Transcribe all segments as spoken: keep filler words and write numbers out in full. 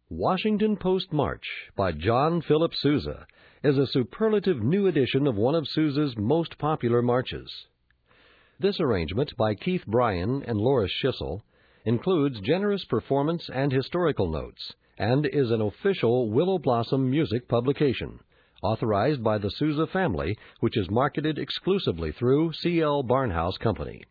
Washington Post March by John Philip Sousa is a superlative new edition of one of Sousa's most popular marches. This arrangement by Keith Bryan and Loris Schissel includes generous performance and historical notes and is an official Willow Blossom music publication, authorized by the Sousa family, which is marketed exclusively through C L Barnhouse Company.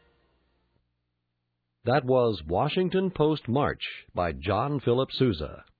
That was Washington Post March by John Philip Sousa.